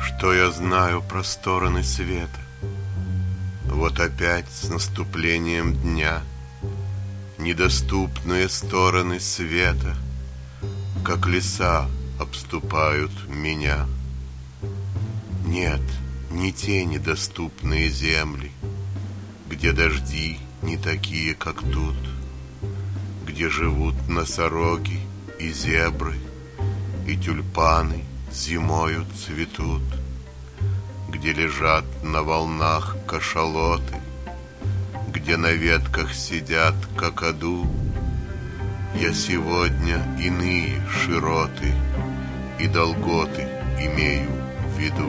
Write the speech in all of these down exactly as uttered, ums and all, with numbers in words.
Что я знаю про стороны света? Вот опять с наступлением дня недоступные стороны света, как леса, обступают меня. Нет, не те недоступные земли, где дожди не такие, как тут, где живут носороги и зебры, и тюльпаны зимою цветут, где лежат на волнах кашалоты, где на ветках сидят какаду. Я сегодня иные широты и долготы имею в виду.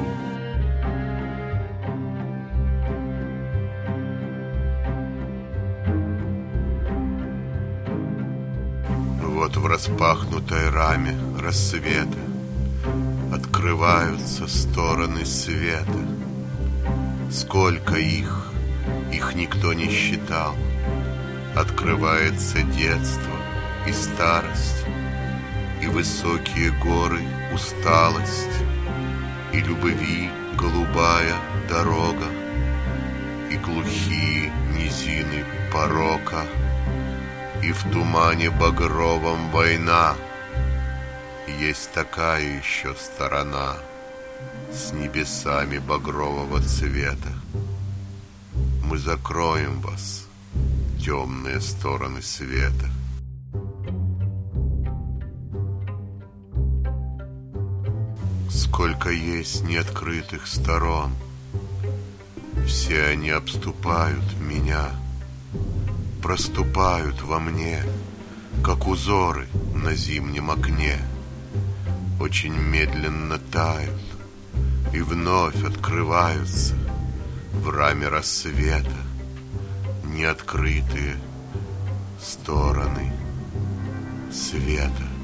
Вот в распахнутой раме рассвета открываются стороны света. Сколько их, их никто не считал. Открывается детство и старость, и высокие горы усталость, и любви голубая дорога, и глухие низины порока, и в тумане багровом война. Есть такая еще сторона с небесами багрового цвета. Мы закроем вас, темные стороны света. Сколько есть неоткрытых сторон, все они обступают меня, проступают во мне, как узоры на зимнем окне. Очень медленно тают и вновь открываются в раме рассвета неоткрытые стороны света.